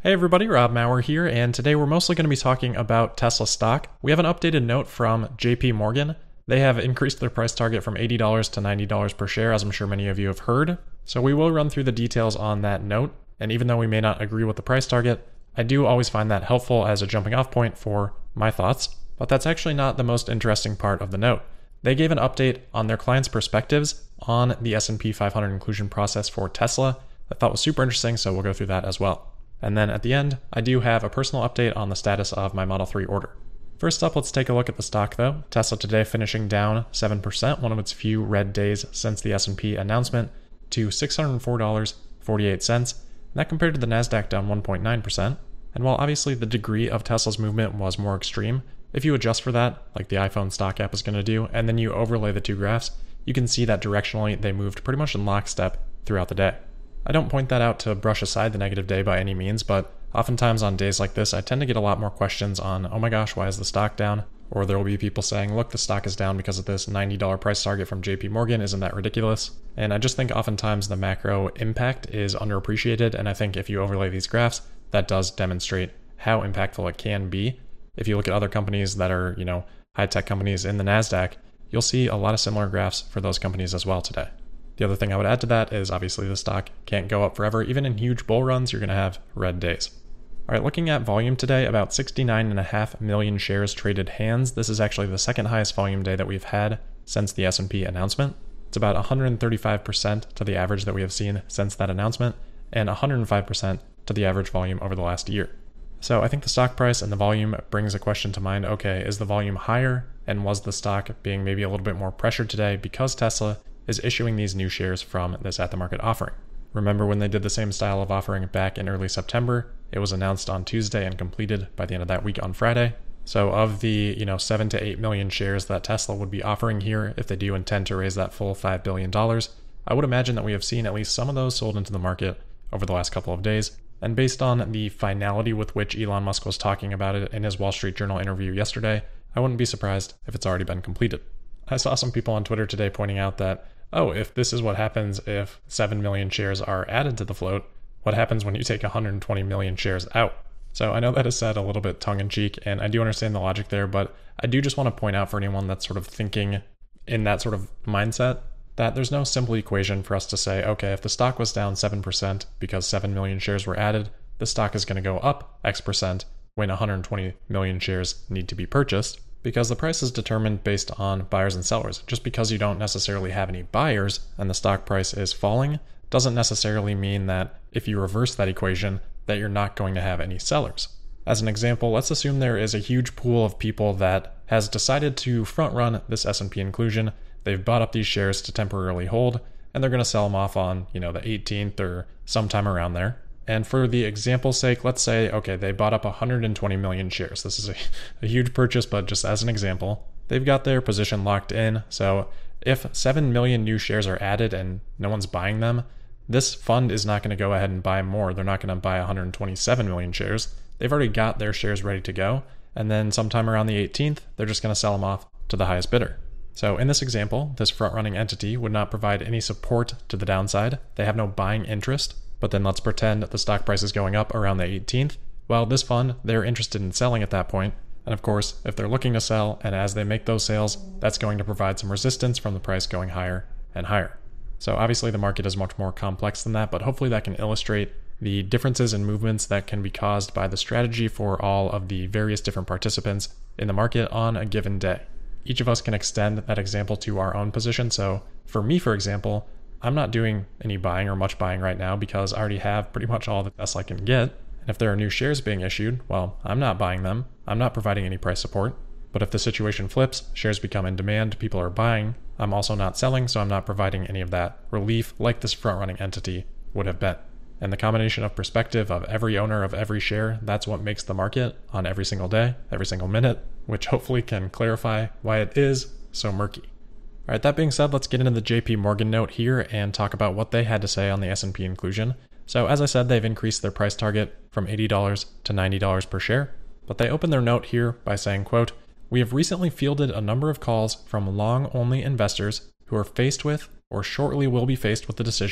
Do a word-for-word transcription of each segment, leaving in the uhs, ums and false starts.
Hey everybody, Rob Maurer here, and today we're mostly going to be talking about Tesla stock. We have an updated note from J P Morgan. They have increased their price target from eighty dollars to ninety dollars per share, as I'm sure many of you have heard. So we will run through the details on that note, and even though we may not agree with the price target, I do always find that helpful as a jumping off point for my thoughts. But that's actually not the most interesting part of the note. They gave an update on their clients' perspectives on the S and P five hundred inclusion process for Tesla. I thought was super interesting, so we'll go through that as well. And then at the end, I do have a personal update on the status of my Model three order. First up, let's take a look at the stock though. Tesla today finishing down seven percent, one of its few red days since the S and P announcement, to six hundred four dollars and forty-eight cents. And that compared to the NASDAQ down one point nine percent. And while obviously the degree of Tesla's movement was more extreme, if you adjust for that, like the iPhone stock app is going to do, and then you overlay the two graphs, you can see that directionally they moved pretty much in lockstep throughout the day. I don't point that out to brush aside the negative day by any means, but oftentimes on days like this, I tend to get a lot more questions on, oh my gosh, why is the stock down? Or there will be people saying, look, the stock is down because of this ninety dollars price target from J P Morgan. Isn't that ridiculous? And I just think oftentimes the macro impact is underappreciated. And I think if you overlay these graphs, that does demonstrate how impactful it can be. If you look at other companies that are, you know, high-tech companies in the NASDAQ, you'll see a lot of similar graphs for those companies as well today. The other thing I would add to that is obviously the stock can't go up forever. Even in huge bull runs, you're going to have red days. All right, looking at volume today, about sixty-nine point five million shares traded hands. This is actually the second highest volume day that we've had since the S and P announcement. It's about one hundred thirty-five percent to the average that we have seen since that announcement, and one hundred five percent to the average volume over the last year. So I think the stock price and the volume brings a question to mind. Okay, is the volume higher? And was the stock being maybe a little bit more pressured today because Tesla is issuing these new shares from this at-the-market offering? Remember when they did the same style of offering back in early September? It was announced on Tuesday and completed by the end of that week on Friday. So of the, you know, seven to eight million shares that Tesla would be offering here, if they do intend to raise that full five billion dollars, I would imagine that we have seen at least some of those sold into the market over the last couple of days. And based on the finality with which Elon Musk was talking about it in his Wall Street Journal interview yesterday, I wouldn't be surprised if it's already been completed. I saw some people on Twitter today pointing out that, oh, if this is what happens if seven million shares are added to the float, what happens when you take one hundred twenty million shares out? So I know that is said a little bit tongue-in-cheek, and I do understand the logic there, but I do just want to point out for anyone that's sort of thinking in that sort of mindset that there's no simple equation for us to say, okay, if the stock was down seven percent because seven million shares were added, the stock is going to go up X percent when one hundred twenty million shares need to be purchased, because the price is determined based on buyers and sellers. Just because you don't necessarily have any buyers and the stock price is falling doesn't necessarily mean that if you reverse that equation, that you're not going to have any sellers. As an example, let's assume there is a huge pool of people that has decided to front run this S and P inclusion. They've bought up these shares to temporarily hold, and they're going to sell them off on, you know, the eighteenth or sometime around there. And for the example's sake, let's say, okay, they bought up one hundred twenty million shares. This is a, a huge purchase, but just as an example, they've got their position locked in. So if seven million new shares are added and no one's buying them, this fund is not going to go ahead and buy more. They're not going to buy one hundred twenty-seven million shares. They've already got their shares ready to go. And then sometime around the eighteenth, they're just going to sell them off to the highest bidder. So in this example, this front-running entity would not provide any support to the downside. They have no buying interest. But then let's pretend that the stock price is going up around the eighteenth. Well, this fund, they're interested in selling at that point. And of course, if they're looking to sell, and as they make those sales, that's going to provide some resistance from the price going higher and higher. So obviously the market is much more complex than that, but hopefully that can illustrate the differences in movements that can be caused by the strategy for all of the various different participants in the market on a given day. Each of us can extend that example to our own position. So for me, for example, I'm not doing any buying or much buying right now because I already have pretty much all the Tesla I can get. And if there are new shares being issued, well, I'm not buying them. I'm not providing any price support. But if the situation flips, shares become in demand, people are buying, I'm also not selling, so I'm not providing any of that relief like this front-running entity would have been. And the combination of perspective of every owner of every share, that's what makes the market on every single day, every single minute, which hopefully can clarify why it is so murky. All right, that being said, let's get into the J P Morgan note here and talk about what they had to say on the S and P inclusion. So as I said, they've increased their price target from eighty dollars to ninety dollars per share, but they open their note here by saying, quote, "We have recently fielded a number of calls from long-only investors who are faced with or shortly will be faced with the decision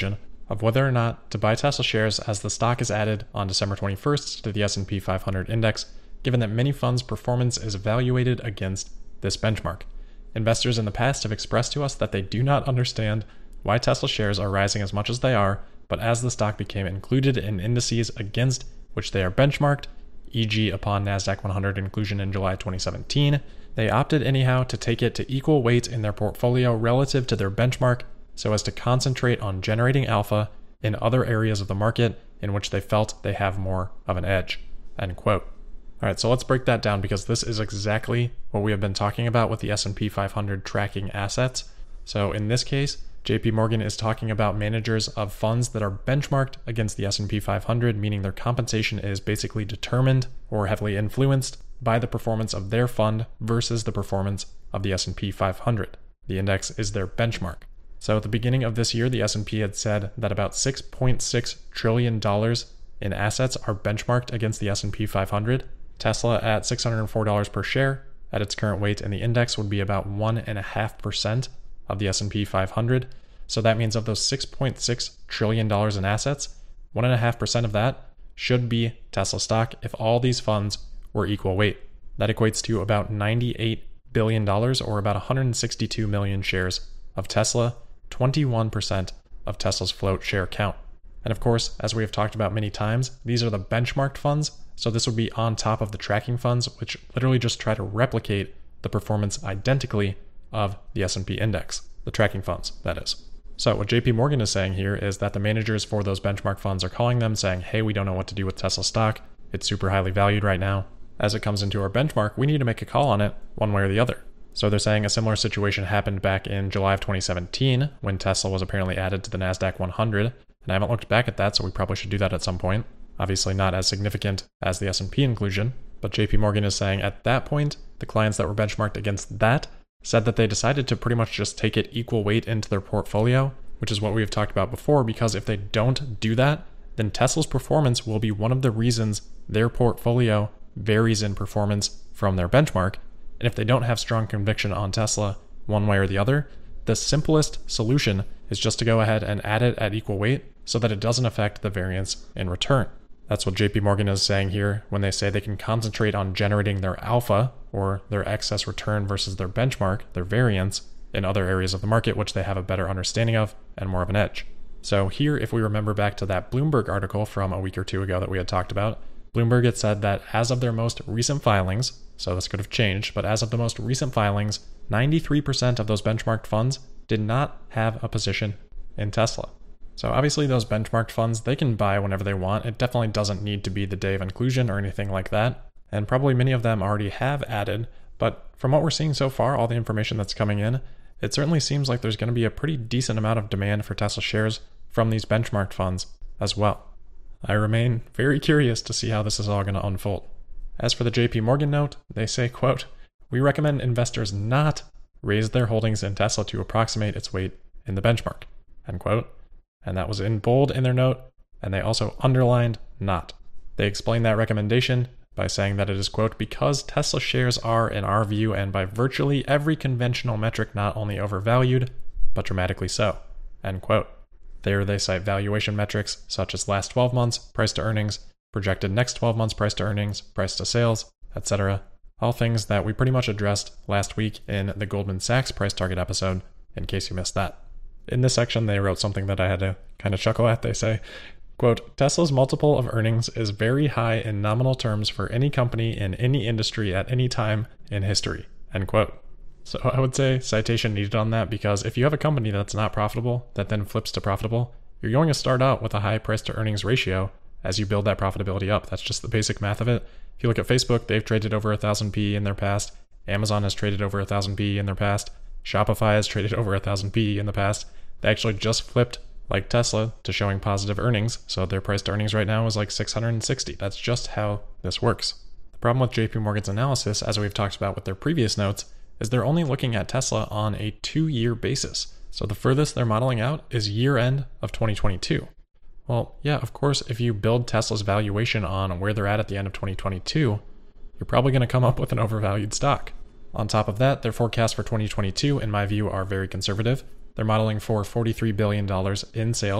of whether or not to buy Tesla shares as the stock is added on December twenty-first to the S and P five hundred index, given that many funds' performance is evaluated against this benchmark. Investors in the past have expressed to us that they do not understand why Tesla shares are rising as much as they are, but as the stock became included in indices against which they are benchmarked, for example upon NASDAQ one hundred inclusion in July twenty seventeen, they opted anyhow to take it to equal weight in their portfolio relative to their benchmark so as to concentrate on generating alpha in other areas of the market in which they felt they have more of an edge. End quote. All right, so let's break that down because this is exactly what we have been talking about with the S and P five hundred tracking assets. So in this case, J P Morgan is talking about managers of funds that are benchmarked against the S and P five hundred, meaning their compensation is basically determined or heavily influenced by the performance of their fund versus the performance of the S and P five hundred. The index is their benchmark. So at the beginning of this year, the S and P had said that about six point six trillion dollars in assets are benchmarked against the S and P five hundred. Tesla at six hundred four dollars per share at its current weight in the index would be about one point five percent of the S and P five hundred. So that means of those six point six trillion dollars in assets, one point five percent of that should be Tesla stock if all these funds were equal weight. That equates to about ninety-eight billion dollars or about one hundred sixty-two million shares of Tesla, twenty-one percent of Tesla's float share count. And of course, as we have talked about many times, these are the benchmarked funds, so this would be on top of the tracking funds, which literally just try to replicate the performance identically of the S and P index, the tracking funds, that is. So what J P Morgan is saying here is that the managers for those benchmark funds are calling them saying, hey, we don't know what to do with Tesla stock. It's super highly valued right now. As it comes into our benchmark, we need to make a call on it one way or the other. So they're saying a similar situation happened back in July of twenty seventeen when Tesla was apparently added to the NASDAQ one hundred. And I haven't looked back at that, so we probably should do that at some point. Obviously not as significant as the S and P inclusion, but J P Morgan is saying at that point, the clients that were benchmarked against that said that they decided to pretty much just take it equal weight into their portfolio, which is what we've talked about before, because if they don't do that, then Tesla's performance will be one of the reasons their portfolio varies in performance from their benchmark. And if they don't have strong conviction on Tesla one way or the other, the simplest solution is just to go ahead and add it at equal weight so that it doesn't affect the variance in return. That's what J P Morgan is saying here when they say they can concentrate on generating their alpha or their excess return versus their benchmark, their variance, in other areas of the market which they have a better understanding of and more of an edge. So here, if we remember back to that Bloomberg article from a week or two ago that we had talked about, Bloomberg had said that as of their most recent filings, so this could have changed, but as of the most recent filings, ninety-three percent of those benchmarked funds did not have a position in Tesla. So obviously those benchmarked funds, they can buy whenever they want. It definitely doesn't need to be the day of inclusion or anything like that. And probably many of them already have added, but from what we're seeing so far, all the information that's coming in, it certainly seems like there's going to be a pretty decent amount of demand for Tesla shares from these benchmarked funds as well. I remain very curious to see how this is all going to unfold. As for the J P Morgan note, they say, quote, "We recommend investors not raise their holdings in Tesla to approximate its weight in the benchmark," end quote. And that was in bold in their note, and they also underlined not. They explained that recommendation by saying that it is, quote, "because Tesla shares are, in our view, and by virtually every conventional metric, not only overvalued, but dramatically so," end quote. There they cite valuation metrics such as last twelve months, price to earnings, projected next twelve months price to earnings, price to sales, et cetera. All things that we pretty much addressed last week in the Goldman Sachs price target episode, in case you missed that. In this section, they wrote something that I had to kind of chuckle at. They say, quote, "Tesla's multiple of earnings is very high in nominal terms for any company in any industry at any time in history," end quote. So I would say citation needed on that, because if you have a company that's not profitable that then flips to profitable, you're going to start out with a high price to earnings ratio as you build that profitability up. That's just the basic math of it. If you look at Facebook, they've traded over one thousand P in their past. Amazon has traded over one thousand P in their past. Shopify has traded over one thousand P in the past. They actually just flipped, like Tesla, to showing positive earnings. So their price to earnings right now is like six hundred sixty. That's just how this works. The problem with J P Morgan's analysis, as we've talked about with their previous notes, is they're only looking at Tesla on a two-year basis. So the furthest they're modeling out is year end of twenty twenty-two. Well, yeah, of course, if you build Tesla's valuation on where they're at at the end of twenty twenty-two, you're probably going to come up with an overvalued stock. On top of that, their forecasts for twenty twenty-two, in my view, are very conservative. They're modeling for forty-three billion dollars in sales,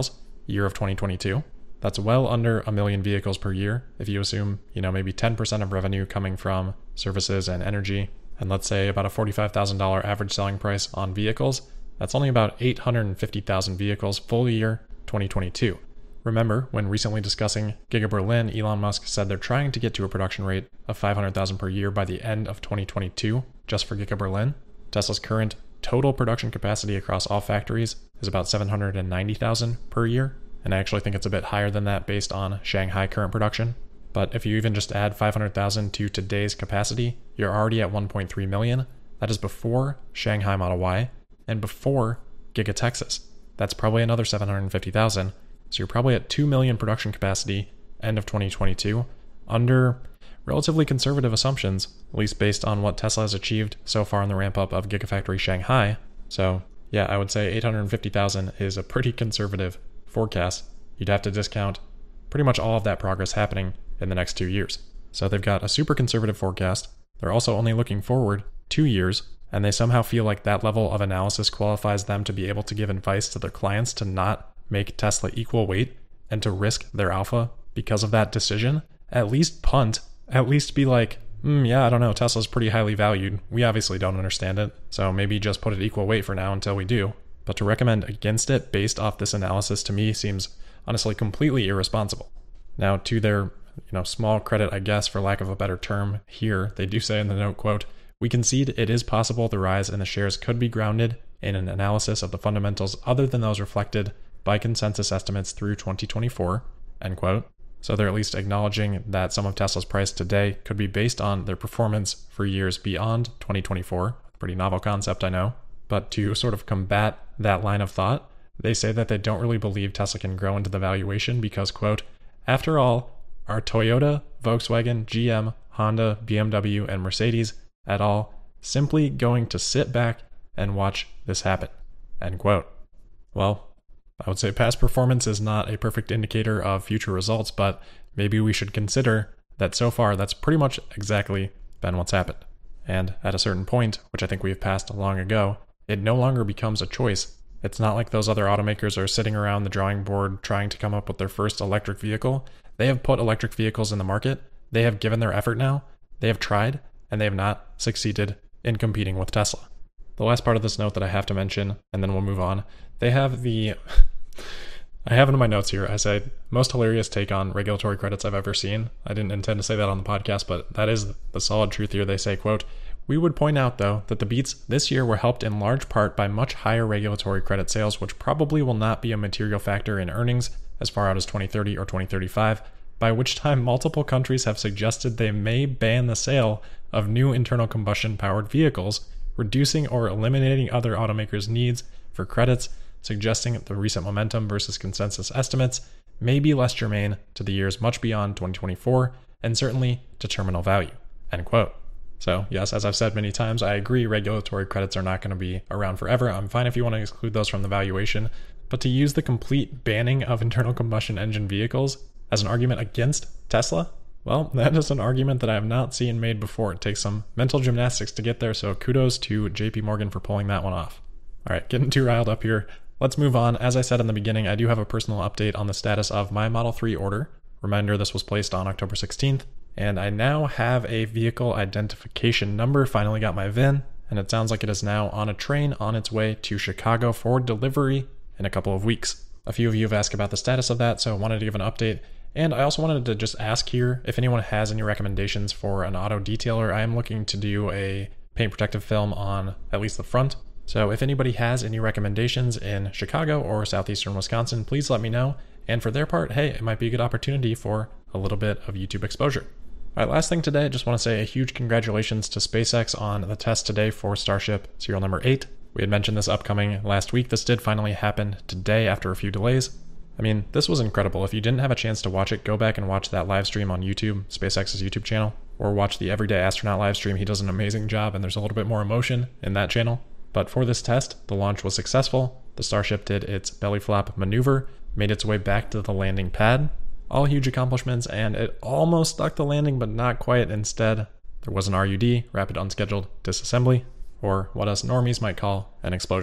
year of twenty twenty-two. That's well under a million vehicles per year. If you assume, you know, maybe ten percent of revenue coming from services and energy, and let's say about a forty-five thousand dollars average selling price on vehicles, that's only about eight hundred fifty thousand vehicles full year twenty twenty-two. Remember, when recently discussing Giga Berlin, Elon Musk said they're trying to get to a production rate of five hundred thousand per year by the end of twenty twenty-two, just for Giga Berlin. Tesla's current total production capacity across all factories is about seven hundred ninety thousand per year, and I actually think it's a bit higher than that based on Shanghai current production. But if you even just add five hundred thousand to today's capacity, you're already at one point three million. That is before Shanghai Model Y and before Giga Texas. That's probably another seven hundred fifty thousand. So you're probably at two million production capacity end of twenty twenty-two under relatively conservative assumptions, at least based on what Tesla has achieved so far in the ramp up of Gigafactory Shanghai. So yeah, I would say eight hundred fifty thousand is a pretty conservative forecast. You'd have to discount pretty much all of that progress happening in the next two years. So they've got a super conservative forecast. They're also only looking forward two years, and they somehow feel like that level of analysis qualifies them to be able to give advice to their clients to not make Tesla equal weight and to risk their alpha because of that decision. At least punt, at least be like, mm, yeah, I don't know, Tesla's pretty highly valued. We obviously don't understand it, so maybe just put it equal weight for now until we do. But to recommend against it based off this analysis to me seems honestly completely irresponsible. Now, to their, you know, small credit, I guess, for lack of a better term here, they do say in the note, quote, "We concede it is possible the rise in the shares could be grounded in an analysis of the fundamentals other than those reflected by consensus estimates through twenty twenty-four, end quote. So they're at least acknowledging that some of Tesla's price today could be based on their performance for years beyond twenty twenty-four. Pretty novel concept, I know. But to sort of combat that line of thought, they say that they don't really believe Tesla can grow into the valuation because, quote, "After all, are Toyota, Volkswagen, G M, Honda, B M W, and Mercedes at all simply going to sit back and watch this happen?" End quote. Well, I would say past performance is not a perfect indicator of future results, but maybe we should consider that so far that's pretty much exactly been what's happened. And at a certain point, which I think we've passed long ago, it no longer becomes a choice. It's not like those other automakers are sitting around the drawing board trying to come up with their first electric vehicle. They have put electric vehicles in the market. They have given their effort now. They have tried, and they have not succeeded in competing with Tesla. The last part of this note that I have to mention, and then we'll move on, they have the... I have it in my notes here. I said, most hilarious take on regulatory credits I've ever seen. I didn't intend to say that on the podcast, but that is the solid truth here. They say, quote, "We would point out, though, that the beats this year were helped in large part by much higher regulatory credit sales, which probably will not be a material factor in earnings as far out as twenty thirty or twenty thirty-five, by which time multiple countries have suggested they may ban the sale of new internal combustion-powered vehicles, reducing or eliminating other automakers' needs for credits, suggesting the recent momentum versus consensus estimates may be less germane to the years much beyond twenty twenty-four, and certainly to terminal value." End quote. So yes, as I've said many times, I agree regulatory credits are not going to be around forever. I'm fine if you want to exclude those from the valuation, but to use the complete banning of internal combustion engine vehicles as an argument against Tesla, well, that is an argument that I have not seen made before. It takes some mental gymnastics to get there, so kudos to J P Morgan for pulling that one off. All right, getting too riled up here. Let's move on. As I said in the beginning, I do have a personal update on the status of my Model three order. Reminder, this was placed on October sixteenth, and I now have a vehicle identification number, finally got my V I N, and it sounds like it is now on a train on its way to Chicago for delivery in a couple of weeks. A few of you have asked about the status of that, so I wanted to give an update. And I also wanted to just ask here if anyone has any recommendations for an auto detailer. I am looking to do a paint protective film on at least the front. So if anybody has any recommendations in Chicago or southeastern Wisconsin, please let me know. And for their part, hey, it might be a good opportunity for a little bit of YouTube exposure. All right, last thing today, I just want to say a huge congratulations to SpaceX on the test today for Starship serial number eight. We had mentioned this upcoming last week. This did finally happen today after a few delays. I mean, this was incredible. If you didn't have a chance to watch it, go back and watch that live stream on YouTube, SpaceX's YouTube channel, or watch the Everyday Astronaut live stream. He does an amazing job, and there's a little bit more emotion in that channel. But for this test, the launch was successful. The Starship did its belly flap maneuver, made its way back to the landing pad. All huge accomplishments, and it almost stuck the landing, but not quite. Instead, there was an R U D, rapid unscheduled disassembly, or what us normies might call an explosion.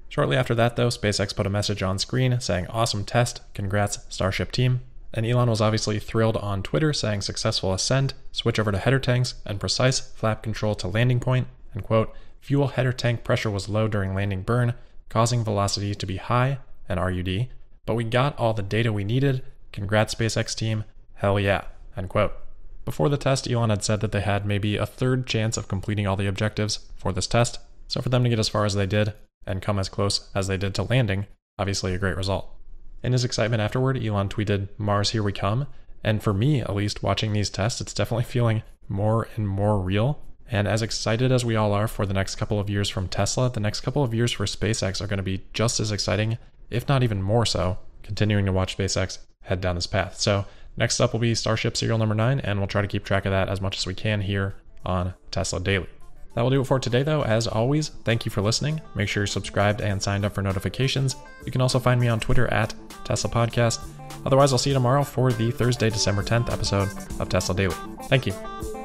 Shortly after that, though, SpaceX put a message on screen saying, "Awesome test, congrats, Starship team." And Elon was obviously thrilled on Twitter, saying, "Successful ascent, switch over to header tanks, and precise flap control to landing point," and quote, "Fuel header tank pressure was low during landing burn, causing velocity to be high," and R U D, "but we got all the data we needed. Congrats, SpaceX team. Hell yeah," end quote. Before the test, Elon had said that they had maybe a third chance of completing all the objectives for this test, so for them to get as far as they did and come as close as they did to landing, obviously a great result. In his excitement afterward, Elon tweeted, "Mars, here we come," and for me, at least, watching these tests, it's definitely feeling more and more real. And as excited as we all are for the next couple of years from Tesla, the next couple of years for SpaceX are going to be just as exciting, if not even more so, continuing to watch SpaceX head down this path. So next up will be Starship serial number nine, and we'll try to keep track of that as much as we can here on Tesla Daily. That will do it for today, though. As always, thank you for listening. Make sure you're subscribed and signed up for notifications. You can also find me on Twitter at Tesla Podcast. Otherwise, I'll see you tomorrow for the Thursday, December tenth episode of Tesla Daily. Thank you.